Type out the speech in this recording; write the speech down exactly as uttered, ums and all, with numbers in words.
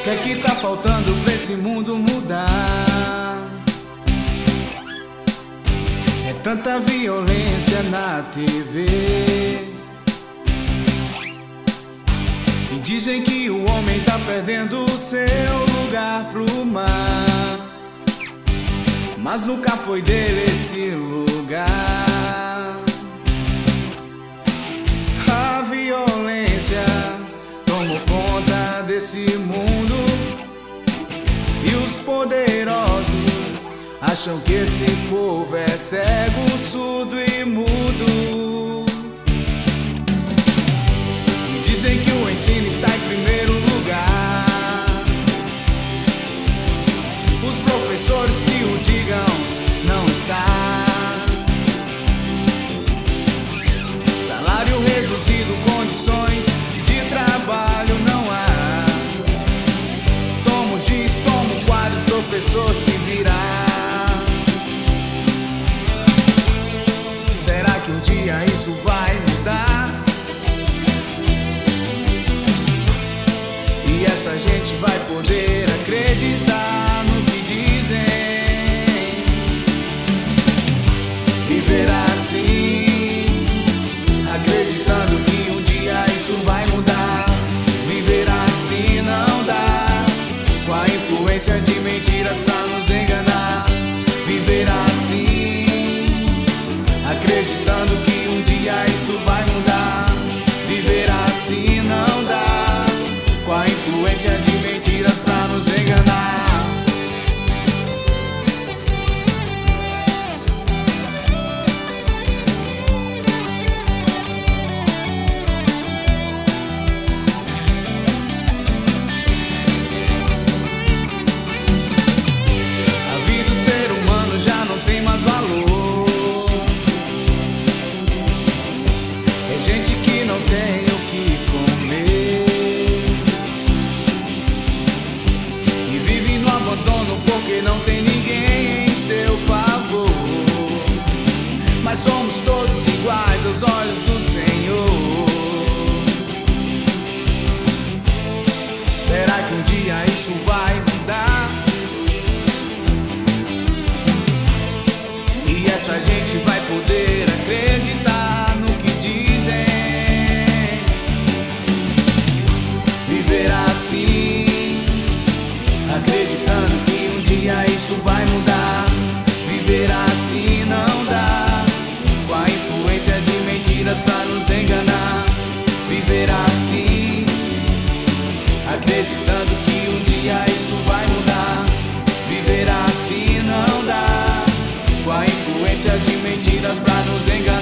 que é que tá faltando pra esse mundo mudar? É tanta violência na T V, e dizem que o homem tá perdendo o seu lugar pro mar, mas nunca foi dele esse lugar. A violência tomou conta desse mundo, e os poderosos acham que esse povo é cego, surdo e mudo. E dizem que o ensino está em primeiro lugar. Os professores que o digam não está. Salário reduzido, condições de trabalho não há. Toma o giz, toma o quadro, professor se virar. Será que um dia isso vai mudar? E essa gente vai poder acreditar no que dizem? Viver assim, acreditando que um dia isso vai mudar. Viver assim não dá, com a influência de mentiras pra nos enganar. Viver assim, acreditando que um dia isso vai mudar. Viver assim não dá, com a influência de mentiras pra nos enganar. A vida do ser humano já não tem mais valor. É gente que não tem o que comer, e vive no abandono porque não tem ninguém em seu favor. Mas somos todos iguais aos olhos do Senhor. Será que um dia isso vai mudar? E essa gente vai poder acreditar no que dizem? Viver assim, acreditando que um dia isso vai mudar. Viver assim não dá, com a influência de mentiras pra nos enganar. Viver assim, acreditando que um dia isso vai mudar. Viver assim não dá, com a influência de mentiras pra nos enganar.